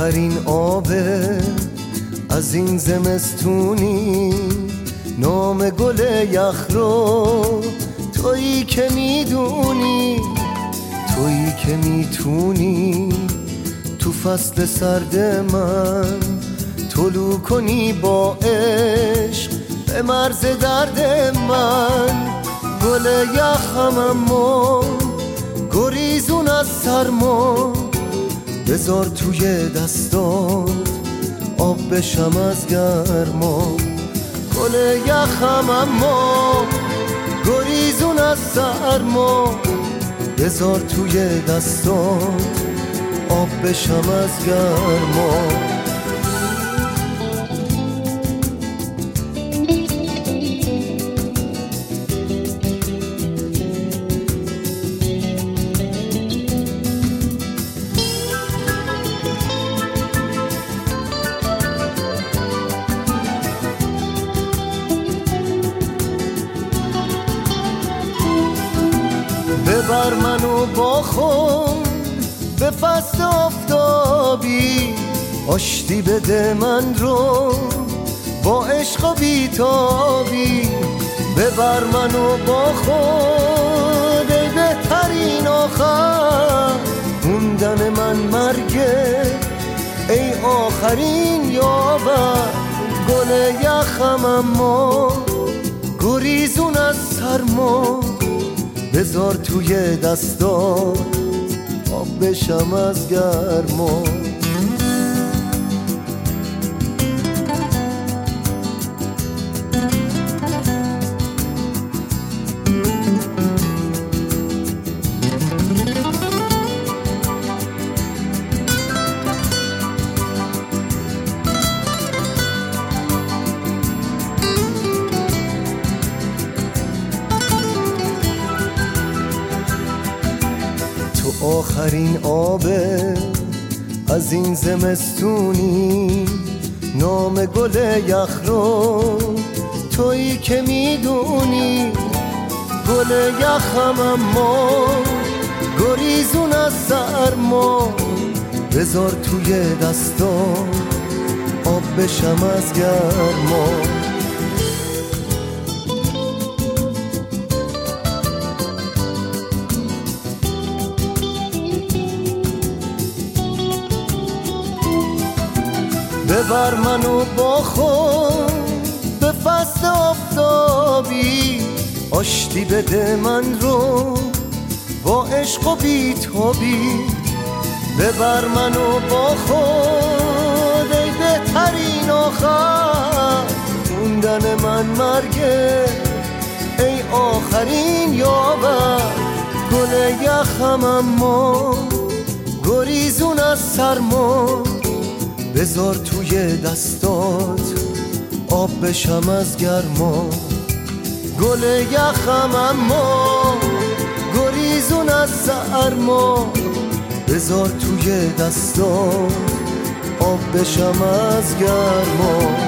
آخرین آب از این زمستونی، نام گل یخ رو تویی که میدونی، تویی که میتونی تو فصل سرد من طلوع کنی با عشق به مرز درد من. گل یخم اما گریزون از سرما، بذار توی دستات آب بشم از گرما. گل یخم اما گریزون از سرما، بذار توی دستات آب بشم از گرما. ببر منو با خود به فصل آفتابی، آشتی بده من رو با عشق و بیتابی. ببر منو با خود ای بهترین آخر، موندن من مرگه ای آخرین یاور. گل یخم اما گریزون از سرما، بذار توی دستات آب بشم از گرما. آخرین آب از این زمستونی، نام گل یخ رو تویی که میدونی. گل یخم اما گریزون از سرما، بذار توی دستات آب بشم از گرما. ببر منو با خود به فصل آفتابی، آشتی بده من رو با عشق و بیتابی. ببر منو با خود ای بهترین آخر، موندن من مرگه ای آخرین یاور. گل یخم اما گریزون از سرما، بذار توی دستات آب بشم از گرما. گل یخم اما گریزون از سرما، بذار توی دستات آب بشم از گرما.